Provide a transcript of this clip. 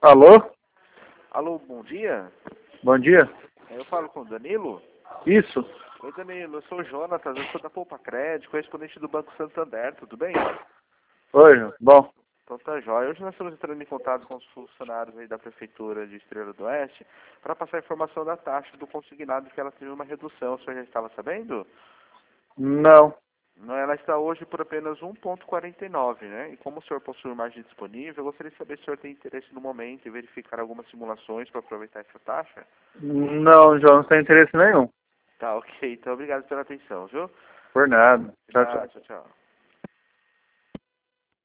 Alô? Alô, bom dia. Bom dia. Eu falo com o Danilo. Isso. Oi, Danilo, eu sou o Jonatas, eu sou da Poupa Crédito, correspondente do Banco Santander, tudo bem? Oi, bom. Então tá jóia. Hoje nós estamos entrando em contato com os funcionários aí da Prefeitura de Estrela do Oeste para passar a informação da taxa do consignado, que ela teve uma redução. O senhor já estava sabendo? Não. Não, ela está hoje por apenas 1,49, né? E como o senhor possui margem disponível, eu gostaria de saber se o senhor tem interesse no momento em verificar algumas simulações para aproveitar essa taxa. Não, João, não tem interesse nenhum. Tá, ok. Então obrigado pela atenção, viu? Por nada. Tchau, tchau. Tchau, tchau.